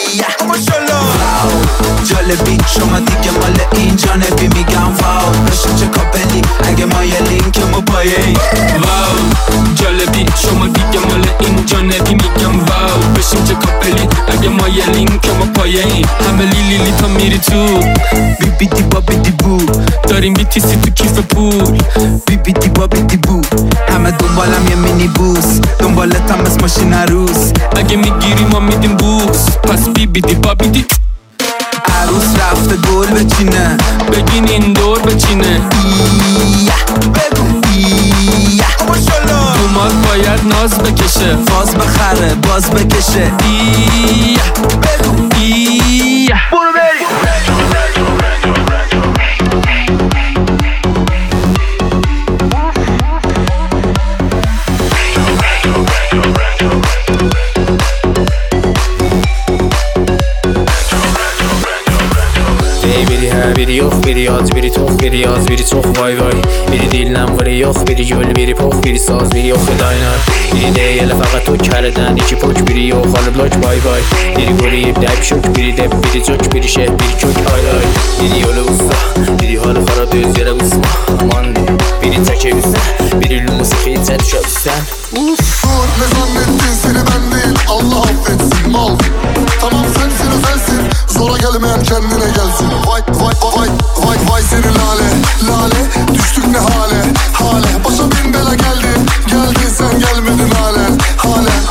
جالبی شما دیگه مال این جانبی میگم واو بشین چه کاپلی اگه ما یه لینکمو پایه واو جالبی شما دیگه مال این جانبی میگم واو بشین چه کاپلی اگه ما یه لینکمو پایه همه لیلی تا میری تو بی بی دی با بی دی بو داریم بیتیسی تو کیف پول بی بی دی با بی دی بو همه دنبالم یه مینی بوس دنبالتم از ماشین عروس اگه میگیری ما میدیم بوس پس بی بی دی با بی دی عروس رفته گل بچینه بگین این دور بچینه بگو دومات باید ناز بکشه فاز بخره باز بکشه بگو برو بریم biri yok, biri az, biri tok, biri az, biri çok vay vay. Biri dilden vırı yok, biri gül, biri pok, biri saz, biri yok edayna. Biri değil fakat o kereden iki poç, biri yok alıp loç vay vay. Biri goriyip deyip şok, biri dep, biri çök, biri şeh, biri kök ay ay. Biri yolu usta, biri halı harap öz yere usma. Aman biri teke üstten, biri musiki çet şöpsen. Dur ne zannettin seni ben değil Allah affetsin mal. Tamam sensin özelsin zora gelmeyen kendine gelsin. Vay vay vay vay vay seni lale lale düştük ne hale hale. Başa bin bela geldi geldin sen gelmedin halen halen.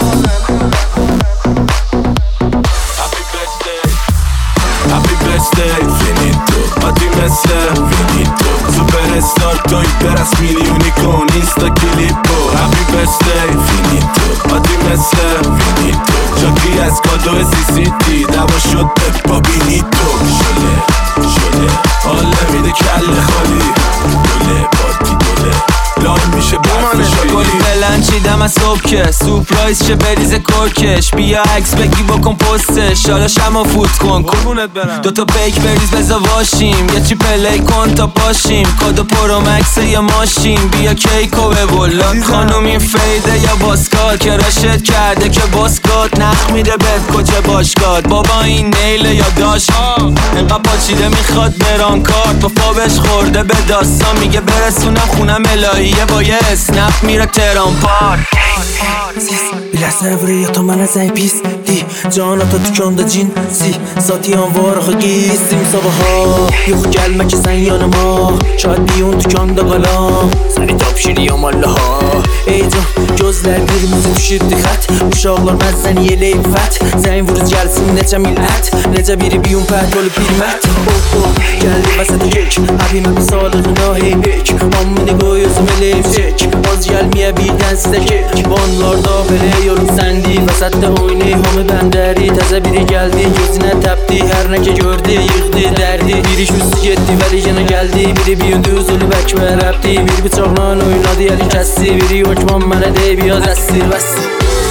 Happy birthday, finito Adi mesle, finito Superstar, toi peras milioni con Insta clipo Happy birthday, finito Adi mesle, finito Giochi a squadro e CCT Davo shot e babinito Şöyle, şöyle Halle mide kelle khali Dole, parti dole لاین میشه گلی بلند چیدم از صبح که سورپرایز شه بریز کرکش بیا عکس بگی بکن پستش حالا شما فوت کن قربونت برم دوتا بیک بریز بزا واشیم یه چی پلی کن تا پاشیم کادو پرو مکس یا ماشین بیا کیکو به ولاد خانوم این فیده یا باسکات که راشد کرده که باسکات نخ میده بهت کجا باشگاد بابا این نیله یا داشت انقدر پاچیده میخواد بران کارت با فابش خورده به داستان میگه برسونم خونم الهیه با یه اسنپ میره تهران پارک Biləsən vırıya to mənə zəng pis Di, can ata tükanda cinsi Zati anvar axı gizdim sabaha Yox gəlmə ki sən yanıma Şahid biyun tükanda qalam Səni tapşiriyam Allaha Ey can, gözlər qırmızı düşürdü xət Uşaqlar məzəni yeləyib fət Zəng vuruz gəlsin necə millət Necə biri biyun pət olub bilmət Gəldi vəsədə kek Əbimə bir sağlığına heybek Ammını qoy özüm eləyib çek Az gəlməyə birdən sizə kek Vanlarda belə yolun səndi Vəsətdə oynayıb hamı bəndəri Təzə biri gəldi gözünə təpdi Hər nə ki gördü yıxdı dərdi Biri küssü getdi vəli yenə gəldi Biri biyundi üzülüb əkbər əbdi Bir bıçaqla oynadı əli kəsdi Biri yoçman mənə deyib yaz əsir vəsir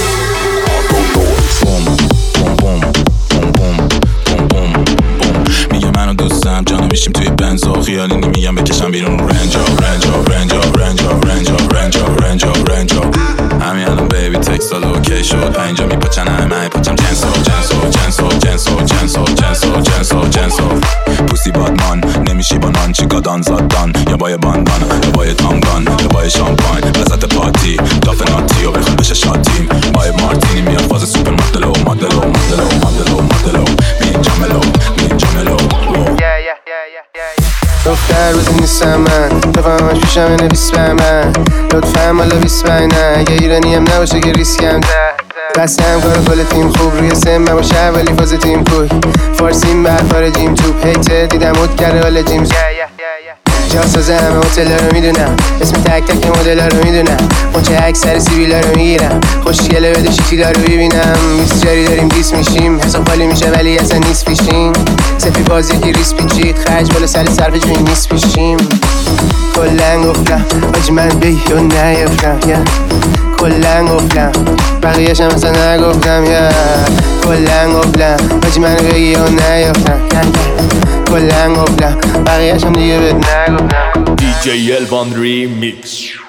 میگه منو دوستم جانو میشیم توی بنزا خیالی نمیگم بکشم بیرون رنجا رنجا رنجا رنجا رنجا رنجا رنجا رنجا همین الان بیبی تکست داد اوکی شد پنجا میپاچن همه پاچم جنسو جنسو جنسو جنسو جنسو جنسو جنسو جنسو پوسی بادمان نمیشی با نان چیکا دان زادان یا با یه باندان یا با یه تانگان یا با یه شامپاین وسط پارتی داف ناتی و بخواد بشه شاتیم با یه مارتینی میاد فاز سوپر مدلو مدلو مدلو مدلو مدلو مینجا ملو مینجا ملو دختر روزی نیستم من رفاقمش پیشم نویس به من لطفا مالا 25 نه اگه ایرانیم نباشه که ریسکم قسم کار کل تیم خوب روی سم باشه ولی فاز تیم کوی فارسیم بر خارجیم توپ هیتر دیدم اوت کرده حالا جیمز جاسازه همه هتل رو میدونم اسم تک تک مدل رو میدونم مچه اکثر سیبیلا رو میگیرم خوشگله بده شیکیلا رو ببینم میز جاری داریم دیس میشیم حساب خالی میشه ولی اصلا نیست پیشیم سفی بازی که ریس پیچید خرج بالا سر صرف جوی نیست پیشیم کلن گفتم آجی من بیو نیفتم کلن گفتم بقیه‌ش هم اصلا نگفتم کلن گفتم آجی من بیو نیفتم کلن گفتم بقیه‌ش هم دیگه بهت نگفتم DJ Elvan Remix